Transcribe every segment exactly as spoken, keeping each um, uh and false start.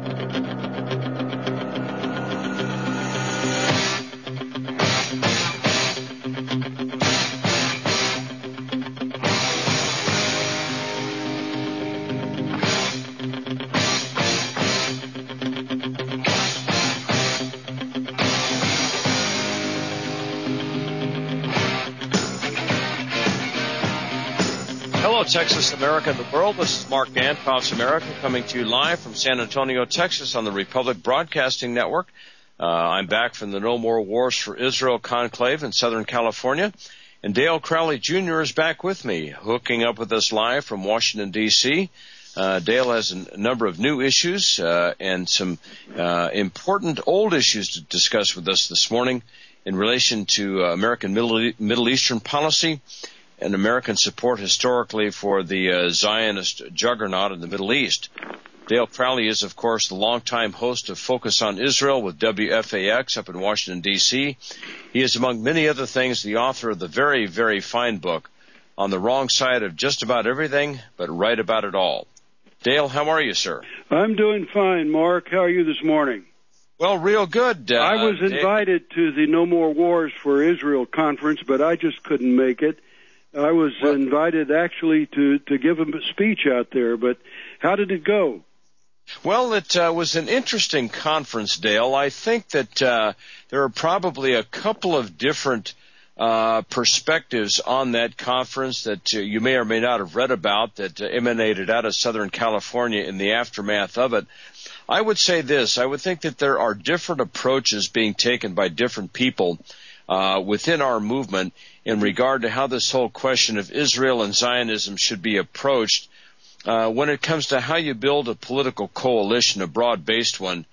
Texas, America, and the world. This is Mark Dankoff's America coming to you live from San Antonio, Texas on the Republic Broadcasting Network. Uh, I'm back from the No More Wars for Israel conclave in Southern California. And Dale Crowley Junior is back with me, hooking up with us live from Washington, D C Uh, Dale has a number of new issues uh, and some uh, important old issues to discuss with us this morning in relation to uh, American Middle, Middle Eastern policy and American support historically for the uh, Zionist juggernaut in the Middle East. Dale Crowley is, of course, the longtime host of Focus on Israel with W F A X up in Washington, D C He is, among many other things, the author of the very, very fine book, On the Wrong Side of Just About Everything, but Right About It All. Dale, how are you, sir? I'm doing fine, Mark. How are you this morning? Well, real good. Uh, I was invited to the No More Wars for Israel conference, but I just couldn't make it. I was well, invited actually to, to give a speech out there, but how did it go? Well, it uh, was an interesting conference, Dale. I think that uh, there are probably a couple of different uh, perspectives on that conference that uh, you may or may not have read about that uh, emanated out of Southern California in the aftermath of it. I would say this. I would think that there are different approaches being taken by different people uh, within our movement in regard to how this whole question of Israel and Zionism should be approached uh, when it comes to how you build a political coalition, a broad-based one,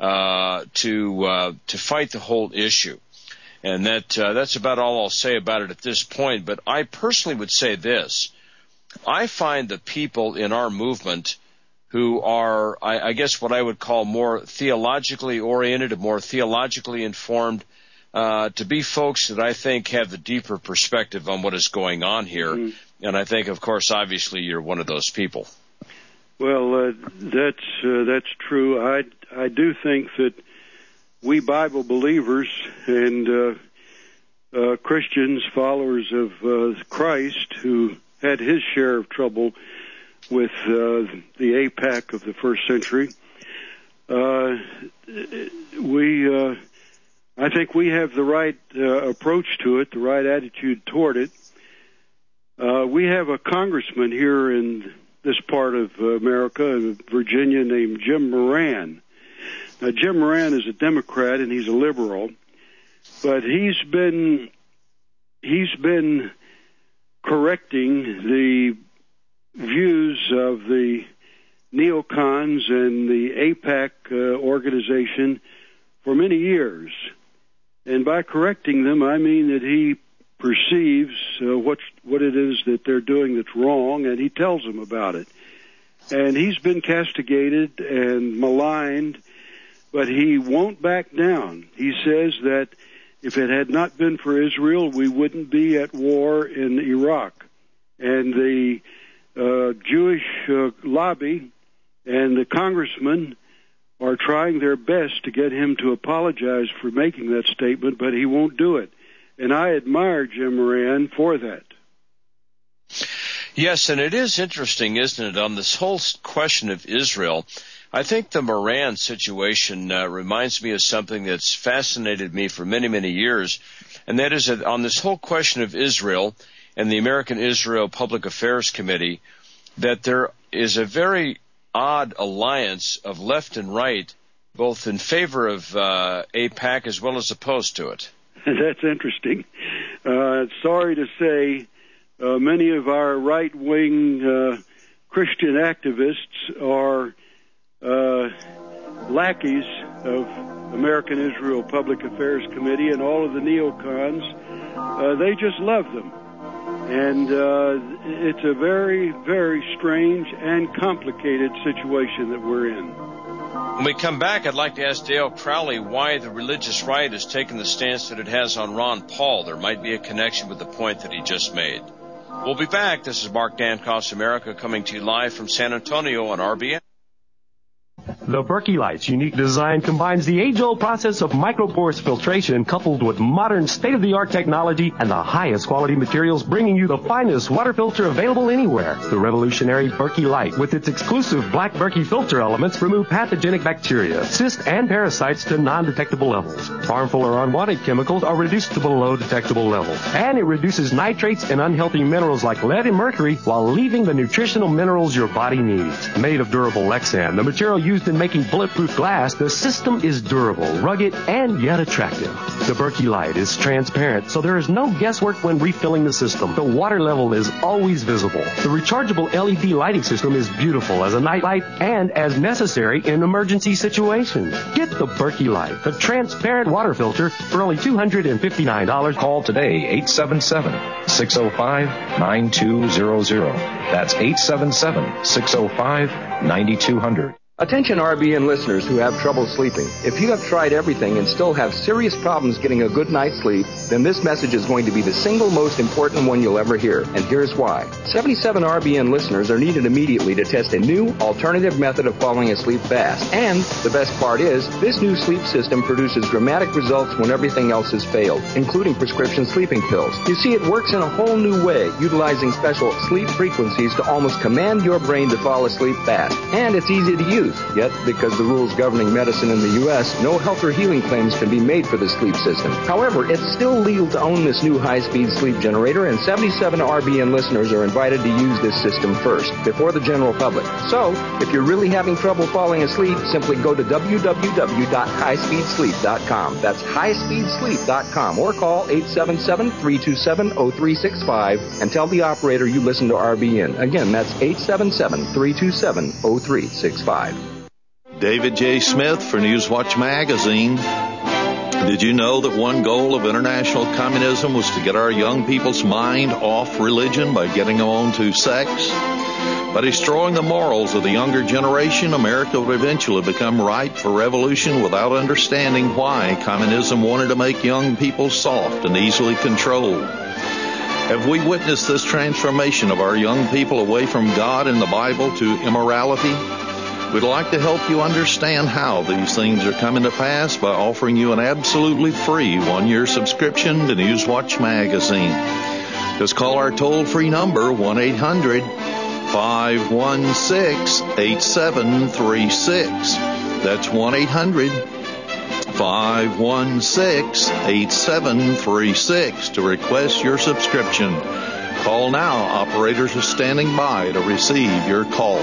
uh, to uh, to fight the whole issue. And that uh, that's about all I'll say about it at this point. But I personally would say this. I find the people in our movement who are, I, I guess, what I would call more theologically oriented, more theologically informed, Uh, to be folks that I think have the deeper perspective on what is going on here. Mm-hmm. And I think, of course, obviously you're one of those people. Well, uh, that's uh, that's true. I, I do think that we Bible believers and uh, uh, Christians, followers of uh, Christ, who had his share of trouble with uh, the AIPAC of the first century, uh, we... Uh, I think we have the right uh, approach to it, the right attitude toward it. Uh, we have a congressman here in this part of America, Virginia, named Jim Moran. Now, Jim Moran is a Democrat and he's a liberal, but he's been he's been correcting the views of the neocons and the AIPAC uh, organization for many years. And by correcting them, I mean that he perceives uh, what what it is that they're doing that's wrong, and he tells them about it. And he's been castigated and maligned, but he won't back down. He says that if it had not been for Israel, we wouldn't be at war in Iraq. And the uh, Jewish uh, lobby and the congressman are trying their best to get him to apologize for making that statement, but he won't do it. And I admire Jim Moran for that. Yes, and it is interesting, isn't it, on this whole question of Israel. I think the Moran situation uh, reminds me of something that's fascinated me for many, many years, and that is that on this whole question of Israel and the American Israel Public Affairs Committee, that there is a very odd alliance of left and right, both in favor of uh, AIPAC as well as opposed to it. That's interesting. Uh, sorry to say, uh, many of our right-wing uh, Christian activists are uh, lackeys of American Israel Public Affairs Committee and all of the neocons. Uh, they just love them. And uh, it's a very, very strange and complicated situation that we're in. When we come back, I'd like to ask Dale Crowley why the religious right has taken the stance that it has on Ron Paul. There might be a connection with the point that he just made. We'll be back. This is Mark Dankoff's America coming to you live from San Antonio on R B N. The Berkey Light's unique design combines the age-old process of microporous filtration coupled with modern state-of-the-art technology and the highest quality materials, bringing you the finest water filter available anywhere. The revolutionary Berkey Light, with its exclusive black Berkey filter elements, remove pathogenic bacteria, cysts, and parasites to non-detectable levels. Harmful or unwanted chemicals are reduced to below detectable levels. And it reduces nitrates and unhealthy minerals like lead and mercury while leaving the nutritional minerals your body needs. Made of durable Lexan, the material used in making bulletproof glass, the system is durable, rugged, and yet attractive. The Berkey Light is transparent, so there is no guesswork when refilling the system. The water level is always visible. The rechargeable L E D lighting system is beautiful as a night light and as necessary in emergency situations. Get the Berkey Light, the transparent water filter, for only two hundred fifty-nine dollars. Call today, eight seven seven, six oh five, nine two zero zero. That's eight seven seven, six oh five, nine two zero zero. Attention R B N listeners who have trouble sleeping. If you have tried everything and still have serious problems getting a good night's sleep, then this message is going to be the single most important one you'll ever hear. And here's why. seventy-seven R B N listeners are needed immediately to test a new alternative method of falling asleep fast. And the best part is, this new sleep system produces dramatic results when everything else has failed, including prescription sleeping pills. You see, it works in a whole new way, utilizing special sleep frequencies to almost command your brain to fall asleep fast. And it's easy to use. Yet, because the rules governing medicine in the U S, no health or healing claims can be made for the sleep system. However, it's still legal to own this new high-speed sleep generator, and seventy-seven R B N listeners are invited to use this system first, before the general public. So, if you're really having trouble falling asleep, simply go to w w w dot high speed sleep dot com. That's high speed sleep dot com, or call eight seven seven, three two seven, zero three six five and tell the operator you listen to R B N. Again, that's eight seven seven, three two seven, zero three six five. David J. Smith for Newswatch Magazine. Did you know that one goal of international communism was to get our young people's mind off religion by getting them on to sex? By destroying the morals of the younger generation, America would eventually become ripe for revolution without understanding why communism wanted to make young people soft and easily controlled. Have we witnessed this transformation of our young people away from God and the Bible to immorality? We'd like to help you understand how these things are coming to pass by offering you an absolutely free one-year subscription to Newswatch Magazine. Just call our toll-free number, one eight hundred, five one six, eight seven three six. That's one eight hundred, five one six, eight seven three six to request your subscription. Call now. Operators are standing by to receive your call.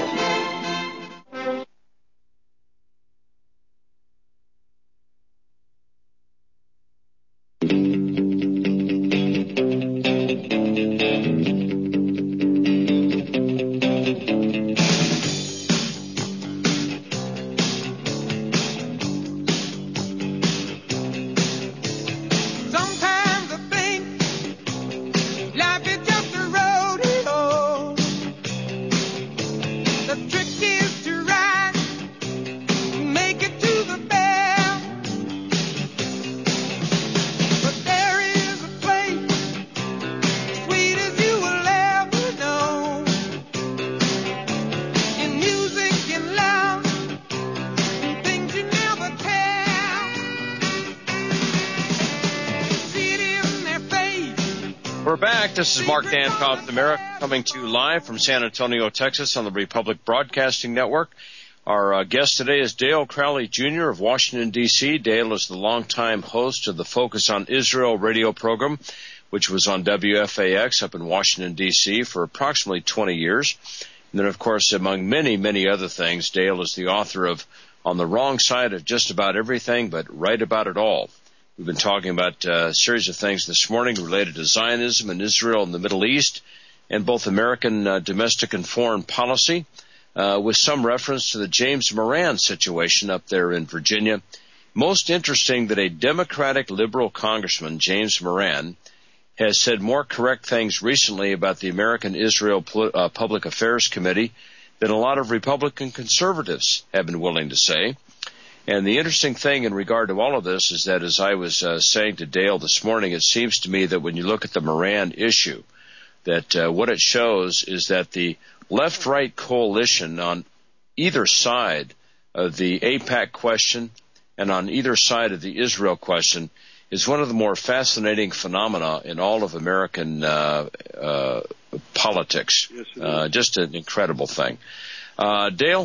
This is Mark Dankoff, America, coming to you live from San Antonio, Texas on the Republic Broadcasting Network. Our uh, guest today is Dale Crowley, Junior of Washington, D C Dale is the longtime host of the Focus on Israel radio program, which was on W F A X up in Washington, D C for approximately twenty years. And then, of course, among many, many other things, Dale is the author of On the Wrong Side of Just About Everything, but Right About It All. We've been talking about uh, a series of things this morning related to Zionism and Israel and the Middle East, and both American uh, domestic and foreign policy, uh, with some reference to the James Moran situation up there in Virginia. Most interesting that a Democratic liberal congressman, James Moran, has said more correct things recently about the American Israel uh, Public Affairs Committee than a lot of Republican conservatives have been willing to say. And the interesting thing in regard to all of this is that, as I was uh, saying to Dale this morning, it seems to me that when you look at the Moran issue, that uh, what it shows is that the left-right coalition on either side uh, the AIPAC question and on either side of the Israel question is one of the more fascinating phenomena in all of American uh, uh, politics. Yes, it is. Uh, just an incredible thing. Uh, Dale,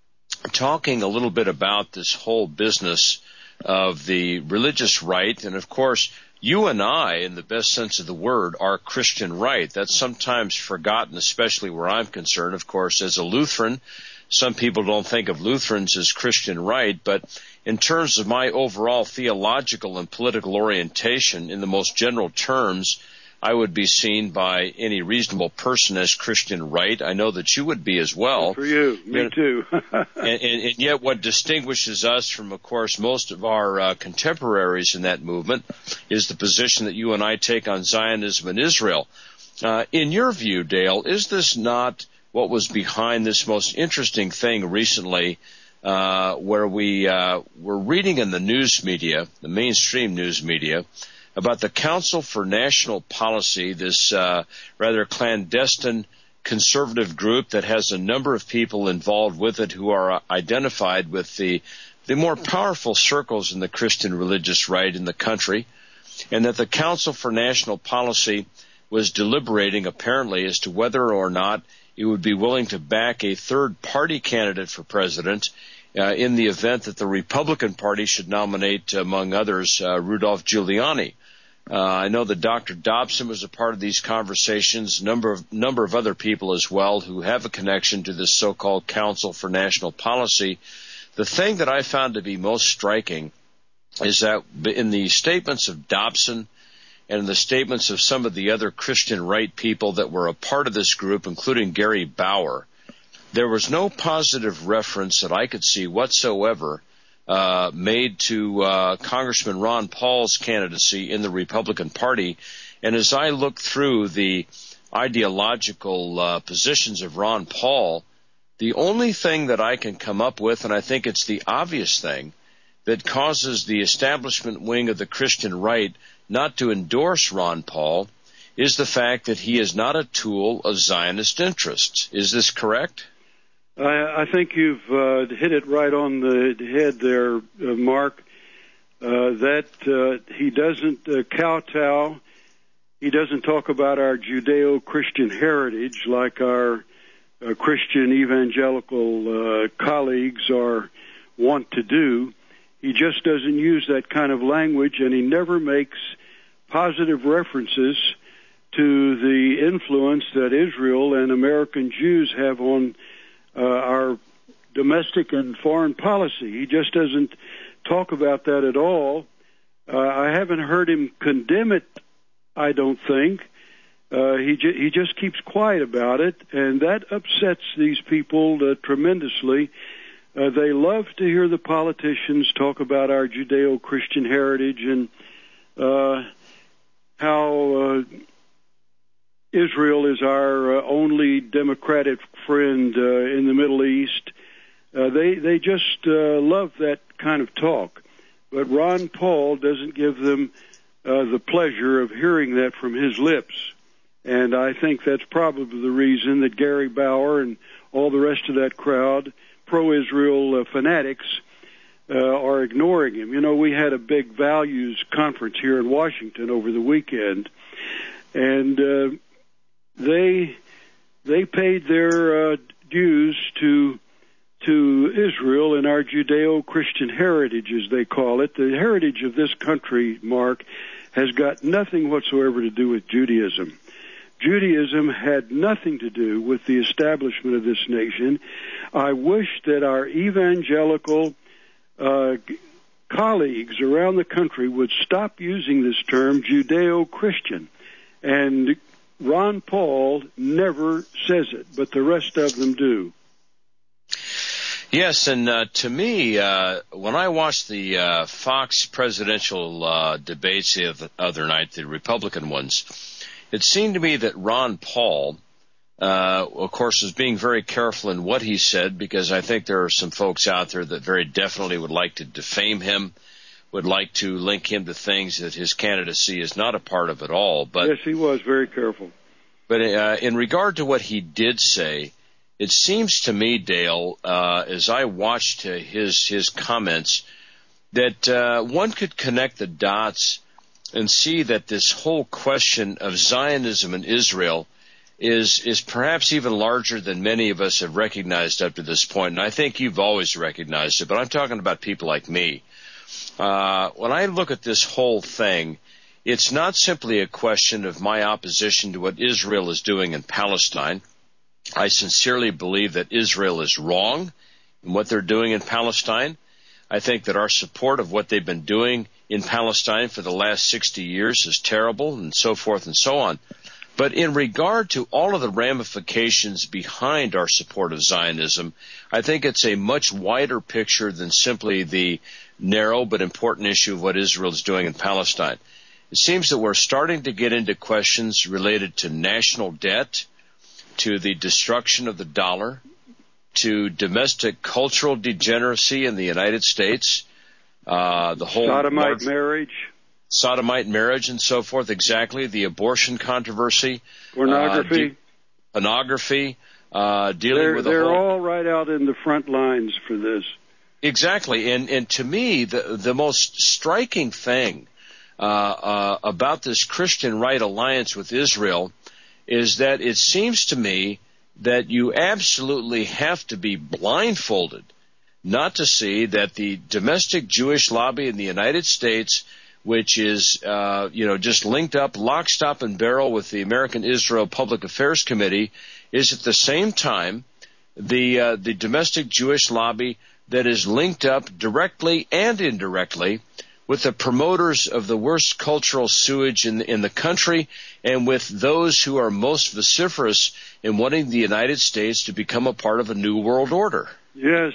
talking a little bit about this whole business of the religious right, and of course, you and I, in the best sense of the word, are Christian right. That's sometimes forgotten, especially where I'm concerned. Of course, as a Lutheran, some people don't think of Lutherans as Christian right, but in terms of my overall theological and political orientation, in the most general terms, I would be seen by any reasonable person as Christian right. I know that you would be as well. Good for you. Me and, too. and, and, and yet what distinguishes us from, of course, most of our uh, contemporaries in that movement is the position that you and I take on Zionism and Israel. Uh, in your view, Dale, is this not what was behind this most interesting thing recently uh, where we uh, were reading in the news media, the mainstream news media, about the Council for National Policy, this uh, rather clandestine conservative group that has a number of people involved with it who are uh, identified with the the more powerful circles in the Christian religious right in the country, and that the Council for National Policy was deliberating apparently as to whether or not it would be willing to back a third-party candidate for president uh, in the event that the Republican Party should nominate, among others, uh, Rudolph Giuliani. Uh, I know that Doctor Dobson was a part of these conversations, a number of, number of other people as well who have a connection to this so-called Council for National Policy. The thing that I found to be most striking is that in the statements of Dobson and in the statements of some of the other Christian right people that were a part of this group, including Gary Bauer, there was no positive reference that I could see whatsoever Uh, made to uh, Congressman Ron Paul's candidacy in the Republican Party. And as I look through the ideological uh, positions of Ron Paul, the only thing that I can come up with, and I think it's the obvious thing, that causes the establishment wing of the Christian right not to endorse Ron Paul is the fact that he is not a tool of Zionist interests. Is this correct? I, I think you've uh, hit it right on the head there, uh, Mark, uh, that uh, he doesn't uh, kowtow. He doesn't talk about our Judeo-Christian heritage like our uh, Christian evangelical uh, colleagues are want to do. He just doesn't use that kind of language, and he never makes positive references to the influence that Israel and American Jews have on Uh, our domestic and foreign policy. He just doesn't talk about that at all. Uh, I haven't heard him condemn it, I don't think. Uh, he, ju- he just keeps quiet about it, and that upsets these people uh, tremendously. Uh, they love to hear the politicians talk about our Judeo-Christian heritage and uh, how uh, Israel is our uh, only democratic friend uh, in the Middle East. Uh, they they just uh, love that kind of talk. But Ron Paul doesn't give them uh, the pleasure of hearing that from his lips. And I think that's probably the reason that Gary Bauer and all the rest of that crowd, pro-Israel uh, fanatics, uh, are ignoring him. You know, we had a big values conference here in Washington over the weekend, and uh, they they paid their uh, dues to to Israel and our Judeo-Christian heritage, as they call it. The heritage of this country, Mark, has got nothing whatsoever to do with Judaism. Judaism had nothing to do with the establishment of this nation. I wish that our evangelical uh, colleagues around the country would stop using this term Judeo-Christian. And Ron Paul never says it, but the rest of them do. Yes, and uh, to me, uh, when I watched the uh, Fox presidential uh, debates the other night, the Republican ones, it seemed to me that Ron Paul, uh, of course, was being very careful in what he said, because I think there are some folks out there that very definitely would like to defame him, would like to link him to things that his candidacy is not a part of at all. But yes, he was very careful. But uh, in regard to what he did say, it seems to me, Dale, uh, as I watched uh, his his comments, that uh, one could connect the dots and see that this whole question of Zionism in Israel is is perhaps even larger than many of us have recognized up to this point. And I think you've always recognized it, but I'm talking about people like me. Uh, when I look at this whole thing, it's not simply a question of my opposition to what Israel is doing in Palestine. I sincerely believe that Israel is wrong in what they're doing in Palestine. I think that our support of what they've been doing in Palestine for the last sixty years is terrible, and so forth and so on. But in regard to all of the ramifications behind our support of Zionism, I think it's a much wider picture than simply the narrow but important issue of what Israel is doing in Palestine. It seems that we're starting to get into questions related to national debt, to the destruction of the dollar, to domestic cultural degeneracy in the United States, uh, the whole sodomite large, marriage, sodomite marriage, and so forth. Exactly, the abortion controversy, pornography, uh, de- pornography, uh, dealing they're, with the they're whole. all right out in the front lines for this. Exactly, and and to me, the the most striking thing uh, uh, about this Christian Right alliance with Israel is that it seems to me that you absolutely have to be blindfolded not to see that the domestic Jewish lobby in the United States, which is, uh, you know, just linked up lock, stock, and barrel with the American Israel Public Affairs Committee, is at the same time the uh, the domestic Jewish lobby that is linked up directly and indirectly with the promoters of the worst cultural sewage in, in the country and with those who are most vociferous in wanting the United States to become a part of a new world order. Yes,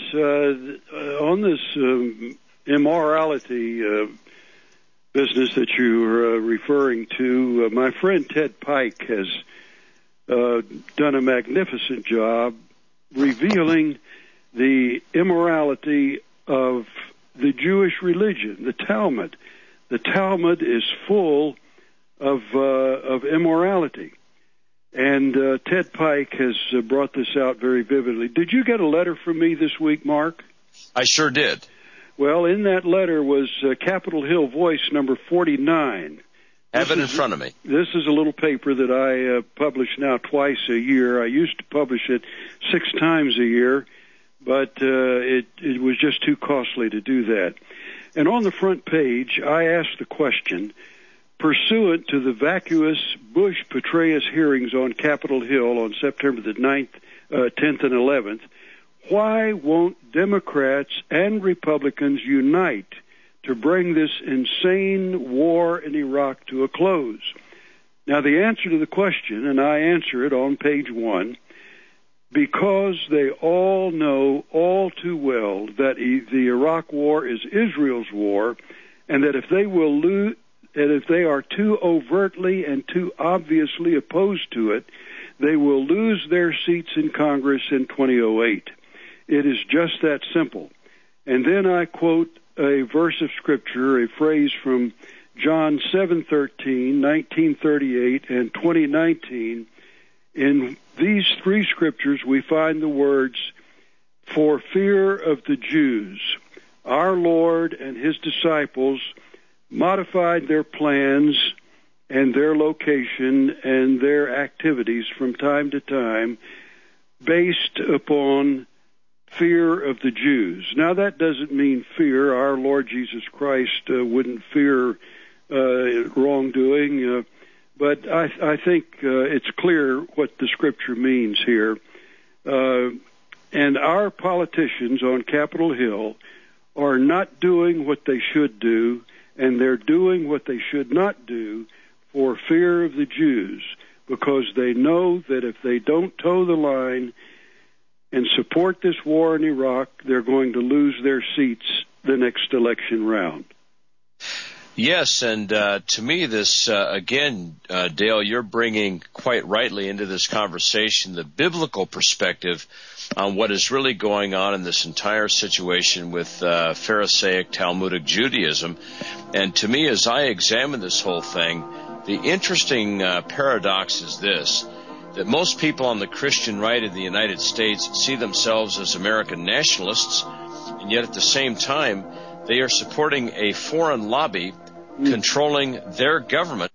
uh, on this um, immorality uh, business that you're uh, referring to, uh, my friend Ted Pike has uh, done a magnificent job revealing the immorality of the Jewish religion, the Talmud. The Talmud is full of uh, of immorality. And uh, Ted Pike has uh, brought this out very vividly. Did you get a letter from me this week, Mark? I sure did. Well, in that letter was uh, Capitol Hill Voice number forty-nine. Have this it in is, front of me. This is a little paper that I uh, publish now twice a year. I used to publish it six times a year, but uh, it, it was just too costly to do that. And on the front page, I asked the question, pursuant to the vacuous Bush-Petraeus hearings on Capitol Hill on September the ninth, uh, tenth, and eleventh, why won't Democrats and Republicans unite to bring this insane war in Iraq to a close? Now, the answer to the question, and I answer it on page one, because they all know all too well that the Iraq war is Israel's war, and that if they will lose, and if they are too overtly and too obviously opposed to it, they will lose their seats in Congress in twenty oh eight. It is just that simple. And then I quote a verse of Scripture, a phrase from John seven thirteen, nineteen thirty-eight, and twenty nineteen. In these three Scriptures, we find the words, "For fear of the Jews, our Lord and His disciples modified their plans and their location and their activities from time to time based upon fear of the Jews." Now, that doesn't mean fear. Our Lord Jesus Christ uh, wouldn't fear uh, wrongdoing, uh, but I, I think uh, it's clear what the Scripture means here. Uh, and our politicians on Capitol Hill are not doing what they should do, and they're doing what they should not do for fear of the Jews, because they know that if they don't toe the line and support this war in Iraq, they're going to lose their seats the next election round. Yes, and uh, to me, this, uh, again, uh, Dale, you're bringing quite rightly into this conversation the biblical perspective on what is really going on in this entire situation with uh, Pharisaic Talmudic Judaism. And to me, as I examine this whole thing, the interesting uh, paradox is this, that most people on the Christian right in the United States see themselves as American nationalists, and yet at the same time, they are supporting a foreign lobby controlling their government.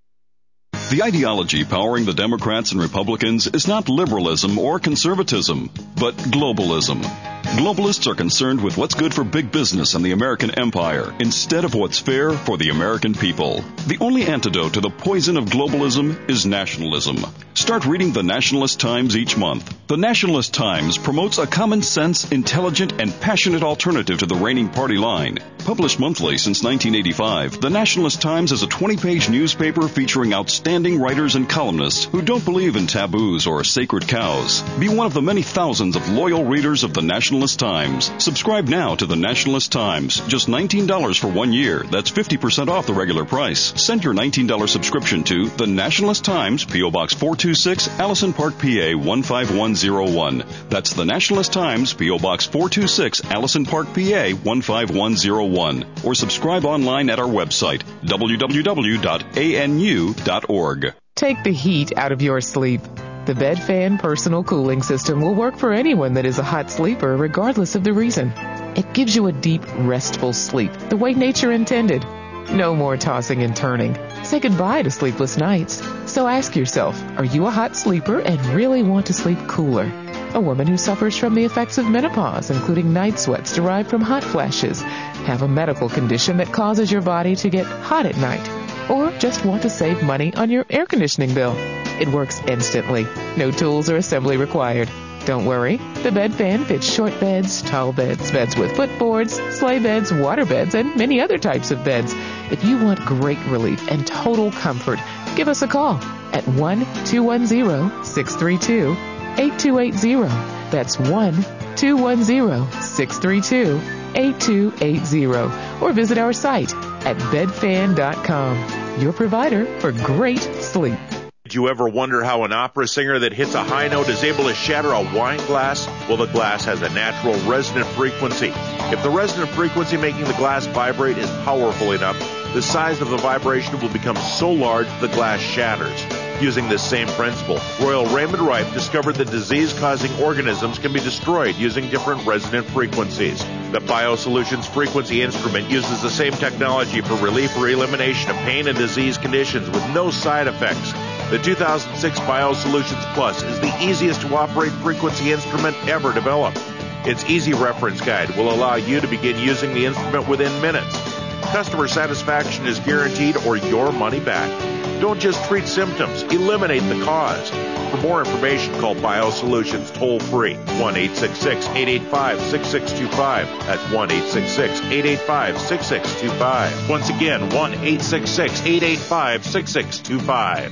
The ideology powering the Democrats and Republicans is not liberalism or conservatism, but globalism. Globalists are concerned with what's good for big business and the American empire instead of what's fair for the American people. The only antidote to the poison of globalism is nationalism. Start reading the Nationalist Times each month. The Nationalist Times promotes a common sense, intelligent, and passionate alternative to the reigning party line. Published monthly since nineteen eighty-five, the Nationalist Times is a twenty-page newspaper featuring outstanding writers and columnists who don't believe in taboos or sacred cows. Be one of the many thousands of loyal readers of the Nationalist Times. Subscribe now to the Nationalist Times. Just nineteen dollars for one year. That's fifty percent off the regular price. Send your nineteen dollars subscription to the Nationalist Times, P O. Box four two six, Allison Park, P A one five one zero one. That's the Nationalist Times, P O. Box four two six, Allison Park, P A one five one zero one. Or subscribe online at our website, w w w dot a n u dot org. Take the heat out of your sleep. The BedFan personal cooling system will work for anyone that is a hot sleeper, regardless of the reason. It gives you a deep, restful sleep, the way nature intended. No more tossing and turning. Say goodbye to sleepless nights. So ask yourself, are you a hot sleeper and really want to sleep cooler? A woman who suffers from the effects of menopause, including night sweats derived from hot flashes, have a medical condition that causes your body to get hot at night, or just want to save money on your air conditioning bill. It works instantly. No tools or assembly required. Don't worry, the BedFan fits short beds, tall beds, beds with footboards, sleigh beds, water beds, and many other types of beds. If you want great relief and total comfort, give us a call at one two one zero, six three two, eight two eight zero. That's one two one zero, six three two, eight two eight zero. Or visit our site at bed fan dot com, your provider for great sleep. Did you ever wonder how an opera singer that hits a high note is able to shatter a wine glass? Well, the glass has a natural resonant frequency. If the resonant frequency making the glass vibrate is powerful enough, the size of the vibration will become so large the glass shatters. Using this same principle, Royal Raymond Rife discovered that disease-causing organisms can be destroyed using different resonant frequencies. The BioSolutions frequency instrument uses the same technology for relief or elimination of pain and disease conditions with no side effects. The two thousand six BioSolutions Plus is the easiest to operate frequency instrument ever developed. Its easy reference guide will allow you to begin using the instrument within minutes. Customer satisfaction is guaranteed or your money back. Don't just treat symptoms, eliminate the cause. For more information, call BioSolutions toll-free, one eight six six, eight eight five, six six two five. That's one eight six six, eight eight five, six six two five. Once again, one eight six six, eight eight five, six six two five.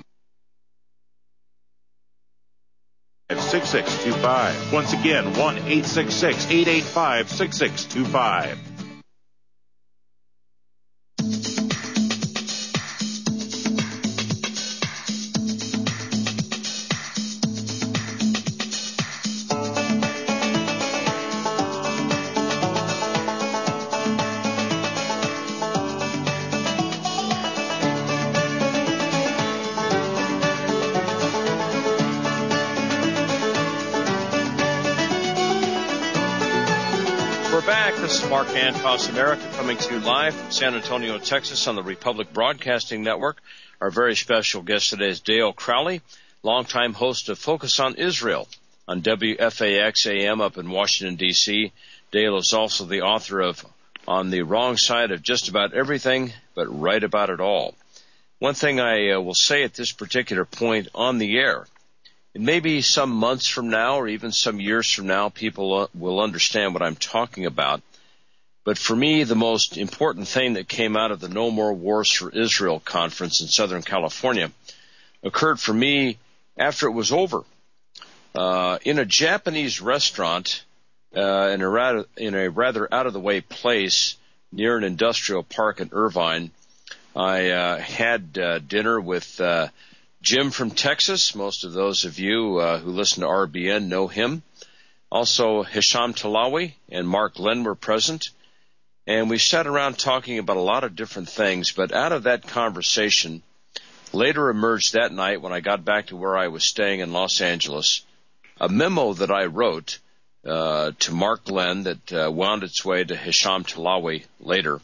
six six two five. Once again, one eight six six, eight eight five, six six two five. This is Mark Antos, America, coming to you live from San Antonio, Texas on the Republic Broadcasting Network. Our very special guest today is Dale Crowley, longtime host of Focus on Israel on W F A X A M up in Washington, D C Dale is also the author of On the Wrong Side of Just About Everything, but Right About It All. One thing I uh, will say at this particular point on the air, and maybe some months from now or even some years from now, people uh, will understand what I'm talking about. But for me, the most important thing that came out of the No More Wars for Israel conference in Southern California occurred for me after it was over. Uh, in a Japanese restaurant, uh, in a rather, in a rather out-of-the-way place near an industrial park in Irvine, I uh, had uh, dinner with uh, Jim from Texas. Most of those of you uh, who listen to R B N know him. Also, Hisham Talawi and Mark Len were present. And we sat around talking about a lot of different things, but out of that conversation, later emerged that night when I got back to where I was staying in Los Angeles, a memo that I wrote uh, to Mark Glenn that uh, wound its way to Hisham Talawi later,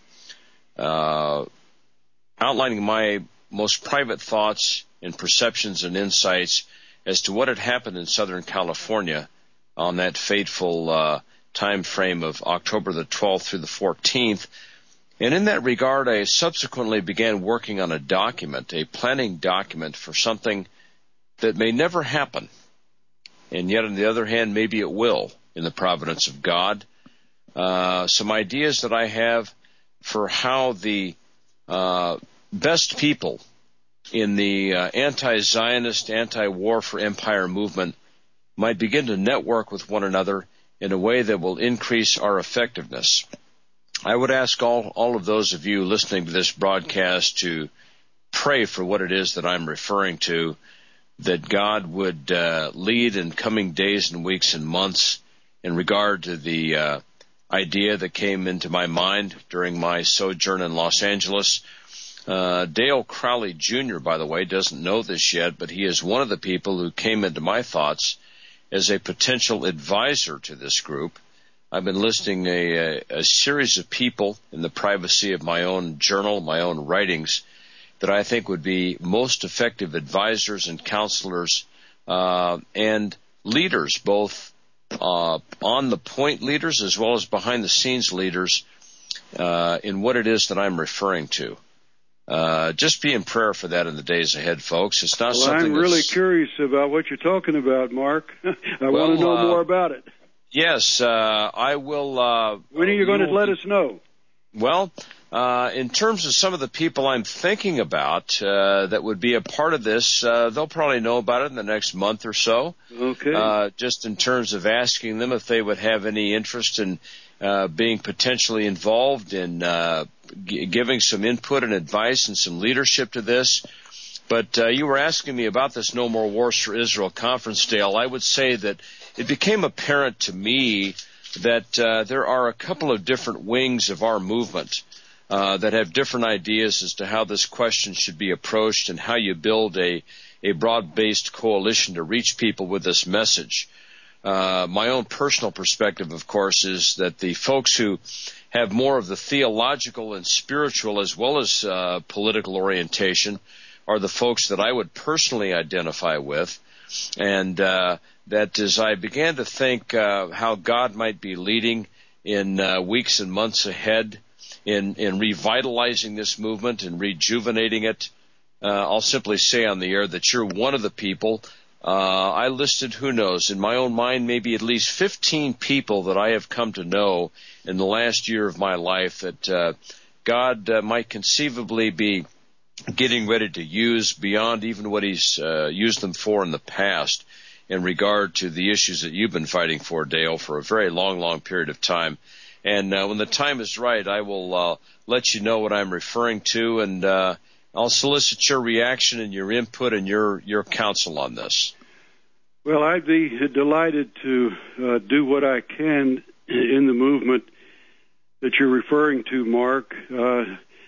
uh, outlining my most private thoughts and perceptions and insights as to what had happened in Southern California on that fateful uh, time frame of October the twelfth through the fourteenth. And in that regard, I subsequently began working on a document, a planning document for something that may never happen. And yet, on the other hand, maybe it will in the providence of God. Uh, some ideas that I have for how the uh, best people in the uh, anti-Zionist, anti-war for empire movement might begin to network with one another in a way that will increase our effectiveness. I would ask all, all of those of you listening to this broadcast to pray for what it is that I'm referring to, that God would uh, lead in coming days and weeks and months in regard to the uh, idea that came into my mind during my sojourn in Los Angeles. Uh, Dale Crowley Junior, by the way, doesn't know this yet, but he is one of the people who came into my thoughts as a potential advisor to this group. I've been listing a, a, a series of people in the privacy of my own journal, my own writings, that I think would be most effective advisors and counselors uh, and leaders, both uh, on-the-point leaders as well as behind-the-scenes leaders uh, in what it is that I'm referring to. Uh, just be in prayer for that in the days ahead, folks. It's not well, something I'm really that's... curious about what you're talking about, Mark. I well, want to know uh, more about it. Yes, uh, I will... Uh, when are you going to let us know? Well, uh, in terms of some of the people I'm thinking about uh, that would be a part of this, uh, they'll probably know about it in the next month or so. Okay. Uh, just in terms of asking them if they would have any interest in uh, being potentially involved in uh, g- giving some input and advice and some leadership to this. But uh, you were asking me about this No More Wars for Israel conference, Dale. I would say that it became apparent to me that uh, there are a couple of different wings of our movement uh, that have different ideas as to how this question should be approached and how you build a, a broad-based coalition to reach people with this message. Uh, my own personal perspective, of course, is that the folks who have more of the theological and spiritual as well as uh, political orientation are the folks that I would personally identify with. And uh, that as I began to think uh, how God might be leading in uh, weeks and months ahead in, in revitalizing this movement and rejuvenating it, uh, I'll simply say on the air that you're one of the people. Uh, I listed, who knows, in my own mind, maybe at least fifteen people that I have come to know in the last year of my life that uh, God uh, might conceivably be getting ready to use beyond even what he's uh, used them for in the past in regard to the issues that you've been fighting for, Dale, for a very long, long period of time. And uh, when the time is right, I will uh, let you know what I'm referring to, and uh, I'll solicit your reaction and your input and your, your counsel on this. Well, I'd be delighted to uh, do what I can in the movement that you're referring to, Mark. Uh,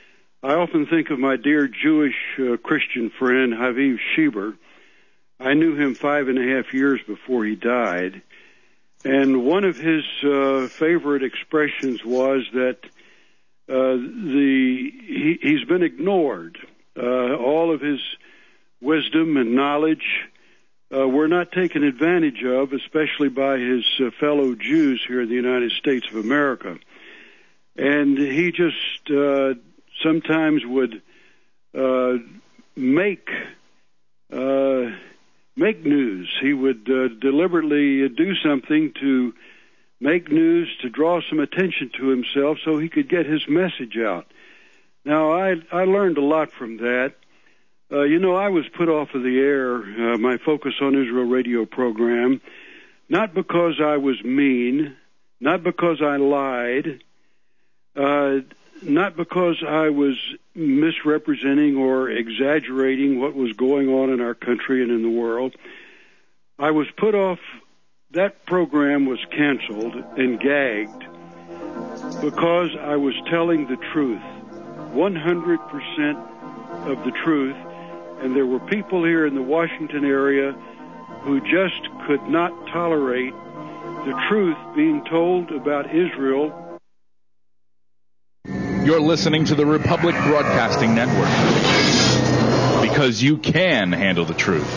I often think of my dear Jewish uh, Christian friend, Haviv Sheber. I knew him five and a half years before he died. And one of his uh, favorite expressions was that uh, the he, he's been ignored. Uh, all of his wisdom and knowledge uh, were not taken advantage of, especially by his uh, fellow Jews here in the United States of America. And he just... Uh, sometimes would uh, make uh, make news. He would uh, deliberately do something to make news, to draw some attention to himself so he could get his message out. Now, I, I learned a lot from that. Uh, you know, I was put off of the air, uh, my Focus on Israel radio program, not because I was mean, not because I lied, uh, not because I was misrepresenting or exaggerating what was going on in our country and in the world. I was put off, that program was canceled and gagged because I was telling the truth, one hundred percent of the truth, And there were people here in the Washington area who just could not tolerate the truth being told about Israel. You're listening to the Republic Broadcasting Network, because you can handle the truth.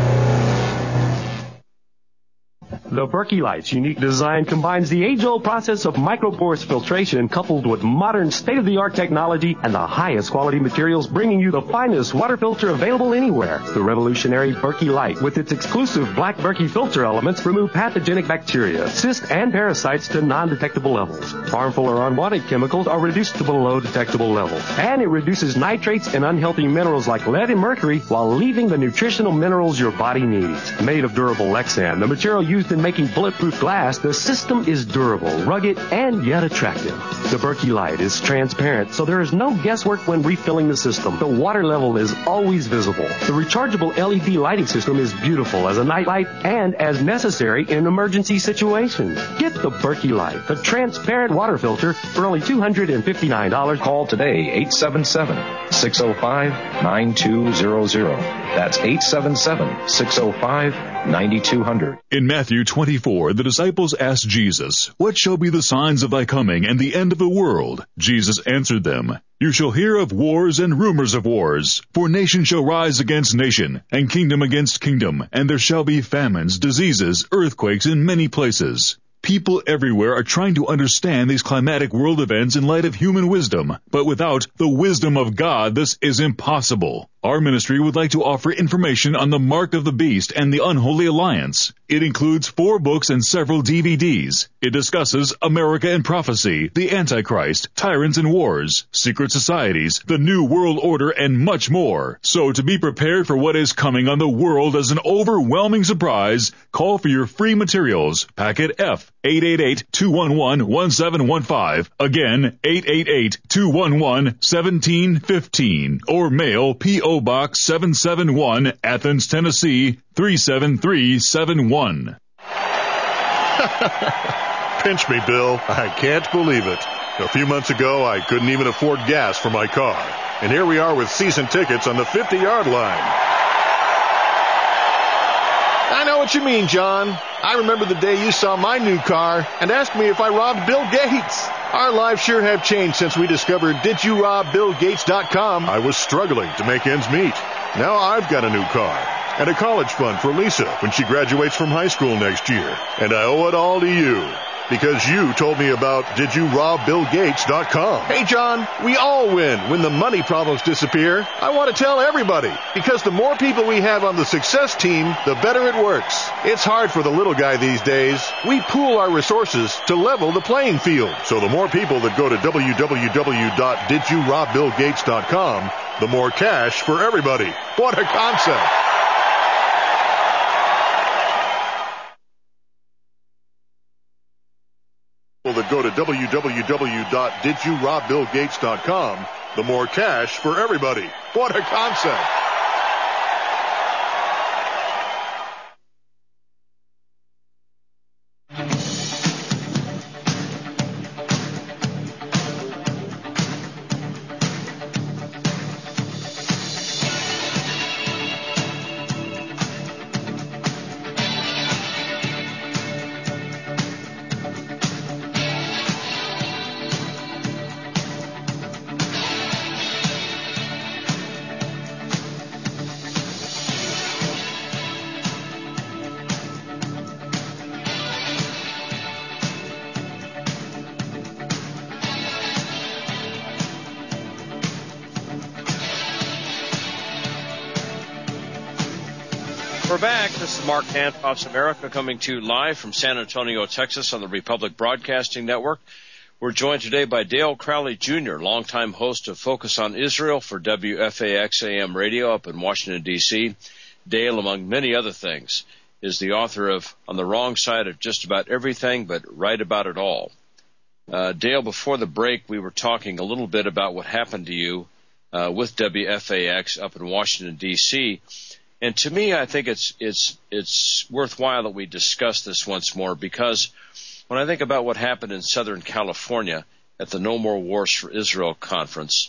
The Berkey Light's unique design combines the age-old process of micropores filtration coupled with modern state-of-the-art technology and the highest quality materials, bringing you the finest water filter available anywhere. The revolutionary Berkey Light, with its exclusive black Berkey filter elements, remove pathogenic bacteria, cysts, and parasites to non-detectable levels. Harmful or unwanted chemicals are reduced to below detectable levels. And it reduces nitrates and unhealthy minerals like lead and mercury while leaving the nutritional minerals your body needs. Made of durable Lexan, the material used in making bulletproof glass, the system is durable, rugged, and yet attractive. The Berkey Light is transparent, so there is no guesswork when refilling the system. The water level is always visible. The rechargeable L E D lighting system is beautiful as a night light and as necessary in emergency situations. Get the Berkey Light, the transparent water filter, for only two hundred fifty-nine dollars. Call today, eight seven seven, six oh five, nine two zero zero. That's eight seven seven, six oh five, nine two zero zero. In Matthew twenty-four, the disciples asked Jesus, "What shall be the signs of thy coming and the end of the world?" Jesus answered them, "You shall hear of wars and rumors of wars. For nation shall rise against nation, and kingdom against kingdom, and there shall be famines, diseases, earthquakes in many places." People everywhere are trying to understand these climatic world events in light of human wisdom, but without the wisdom of God, this is impossible. Our ministry would like to offer information on the Mark of the Beast and the Unholy Alliance. It includes four books and several D V Ds. It discusses America and Prophecy, the Antichrist, Tyrants and Wars, Secret Societies, the New World Order, and much more. So to be prepared for what is coming on the world as an overwhelming surprise, call for your free materials. Packet F, eight eight eight, two one one, one seven one five. Again, eight eight eight, two one one, one seven one five. Or mail P O Box seven seven one, Athens, Tennessee, three seven three seven one. Pinch me, Bill. I can't believe it. A few months ago, I couldn't even afford gas for my car. And here we are with season tickets on the fifty-yard line. I know what you mean, John. I remember the day you saw my new car and asked me if I robbed Bill Gates. Our lives sure have changed since we discovered did you rob bill gates dot com. I was struggling to make ends meet. Now I've got a new car and a college fund for Lisa when she graduates from high school next year. And I owe it all to you because you told me about did you rob bill gates dot com. Hey, John, we all win when the money problems disappear. I want to tell everybody because the more people we have on the success team, the better it works. It's hard for the little guy these days. We pool our resources to level the playing field. So the more people that go to w w w dot did you rob bill gates dot com, the more cash for everybody. What a concept. That go to w w w dot did you rob bill gates dot com, the more cash for everybody. What a concept. We're back. This is Mark Danfoss America coming to you live from San Antonio, Texas on the Republic Broadcasting Network. We're joined today by Dale Crowley, Junior, longtime host of Focus on Israel for W F A X A M Radio up in Washington, D C Dale, among many other things, is the author of On the Wrong Side of Just About Everything, but Right About It All. Uh, Dale, before the break, we were talking a little bit about what happened to you uh, with W F A X up in Washington, D C And to me, I think it's it's it's worthwhile that we discuss this once more, because when I think about what happened in Southern California at the No More Wars for Israel conference,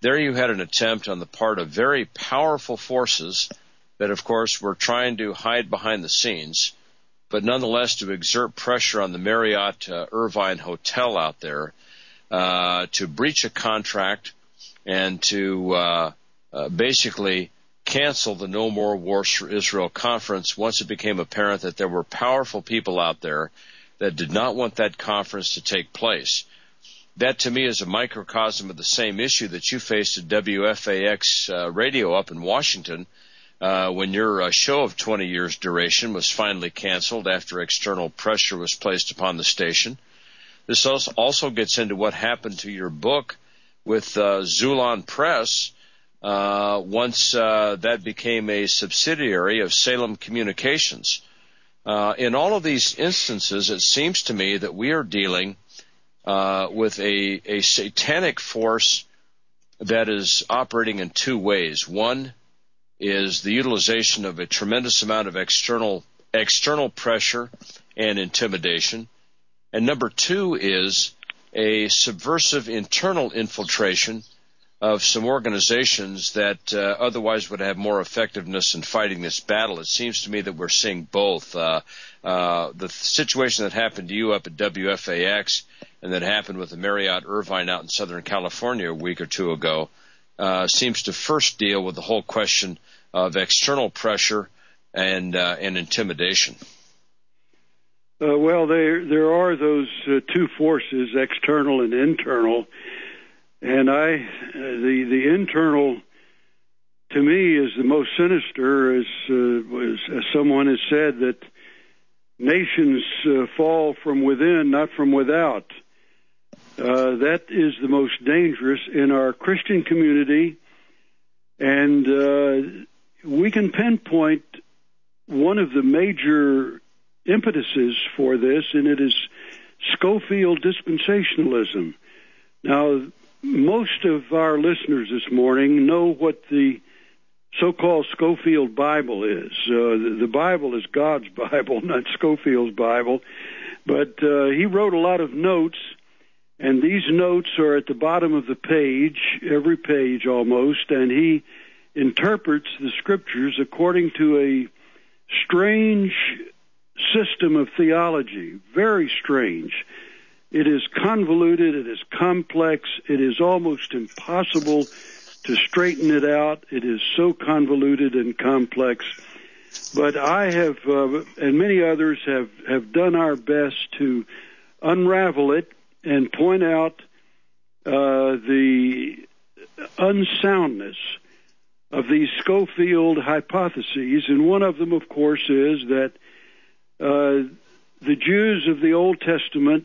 there you had an attempt on the part of very powerful forces that, of course, were trying to hide behind the scenes, but nonetheless to exert pressure on the Marriott uh, Irvine Hotel out there uh, to breach a contract and to uh, uh, basically cancel the No More Wars for Israel conference once it became apparent that there were powerful people out there that did not want that conference to take place. That, to me, is a microcosm of the same issue that you faced at W F A X uh, radio up in Washington uh, when your uh, show of twenty years duration was finally canceled after external pressure was placed upon the station. This also gets into what happened to your book with uh, Zulon Press uh, once uh, that became a subsidiary of Salem Communications. Uh, in all of these instances, it seems to me that we are dealing uh, with a, a satanic force that is operating in two ways. One is the utilization of a tremendous amount of external external pressure and intimidation. And number two is a subversive internal infiltration of some organizations that uh, otherwise would have more effectiveness in fighting this battle. It seems to me that we're seeing both. Uh, uh, the situation that happened to you up at W F A X and that happened with the Marriott Irvine out in Southern California a week or two ago uh, seems to first deal with the whole question of external pressure and, uh, and intimidation. Uh, well, there there are those uh, two forces, external and internal, and I uh, the the internal to me is the most sinister, as, uh, as, as someone has said, that nations uh, fall from within, not from without. Uh, that is the most dangerous in our Christian community, and uh, we can pinpoint one of the major impetuses for this, and it is Scofield dispensationalism. Now, most of our listeners this morning know what the so-called Scofield Bible is. Uh, the, the Bible is God's Bible, not Scofield's Bible, but uh, he wrote a lot of notes, and these notes are at the bottom of the page, every page almost, and he interprets the scriptures according to a strange system of theology, very strange. It is convoluted, it is complex, it is almost impossible to straighten it out. It is so convoluted and complex. But I have, uh, and many others have, have done our best to unravel it and point out uh, the unsoundness of these Scofield hypotheses. And one of them, of course, is that Uh, the Jews of the Old Testament